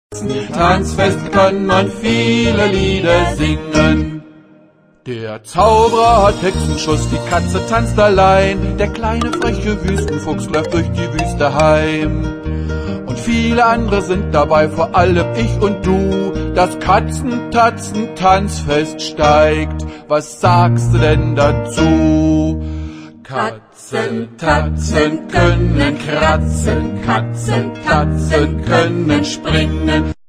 Tanzfest kann man viele Lieder singen. Der Zauberer hat Hexenschuss, die Katze tanzt allein, der kleine freche Wüstenfuchs läuft durch die Wüste heim. Und viele andere sind dabei, vor allem ich und du. Das Katzentatzen-Tanzfest steigt, was sagst du denn dazu? Katzentatzen können kratzen, Katzentatzen können springen.